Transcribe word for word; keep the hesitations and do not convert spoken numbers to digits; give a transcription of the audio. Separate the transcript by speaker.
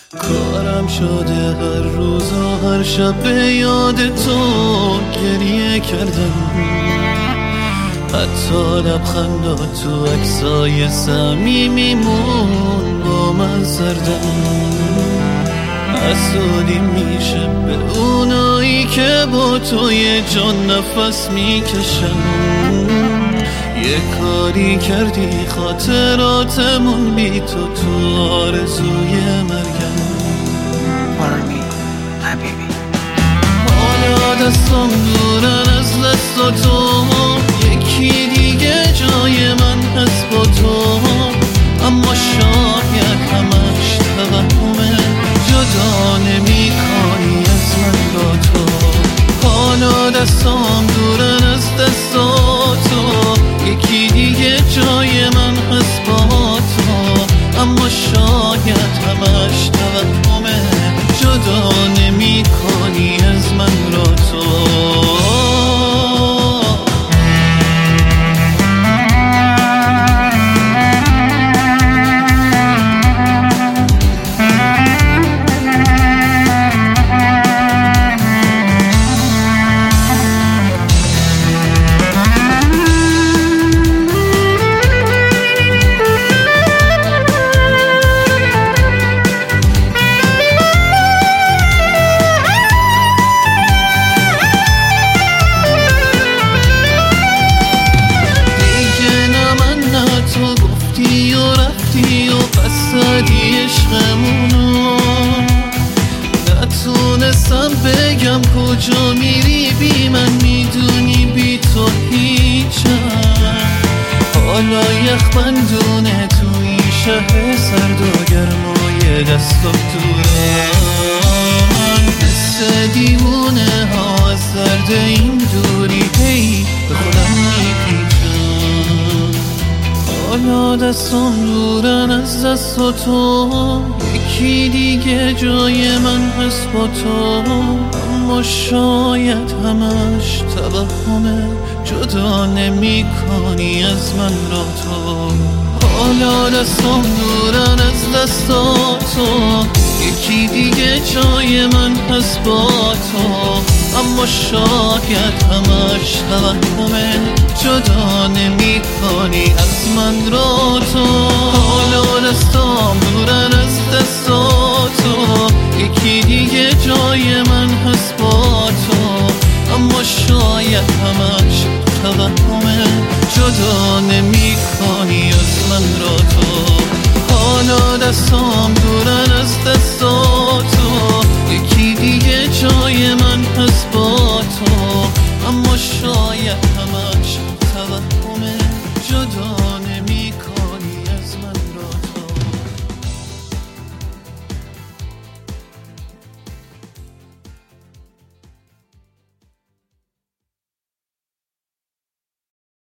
Speaker 1: کارم شده هر روز و هر شب به یاد تو گریه کردم، حتی لبخندات تو عکسای صمیمیمون با من سردم. حسودی میشه به اونایی که با توی جان نفس میکشن. یه کاری کردی خاطراتمون بی تو تو آرزوی مرگم.
Speaker 2: آرمی حبیبی
Speaker 1: حالا دستم دورن از دست تو، یکی دیگه جای من هست با تو، اما شاید همش توهمه، جدا نمی کنی از من با تو. حالا دستم دورن از دست تو، یکی دیگه جای من هست با تو، اما شاید همش توهمه، جدا نمی کنی از من را تو. عشقمونو نتونستم بگم کجا میری بی من، میدونی بی تو هیچم. حالا یخبندونه توی شهر سرد و گرمای دستات دورم، مثل دیوونه ها از درد این دوری هی به خودم میپیچم. حالا دستم دورن از دست تو، یکی دیگه جای من هست با تو، اما شاید همش توهمه، جدا نمی کنی از من را تو. حالا دستم دورن از دست تو، یکی دیگه جای من هست با تو، اما شاید همش توهمه، جدا نمی کنی از من را تو. حالا دستم دورن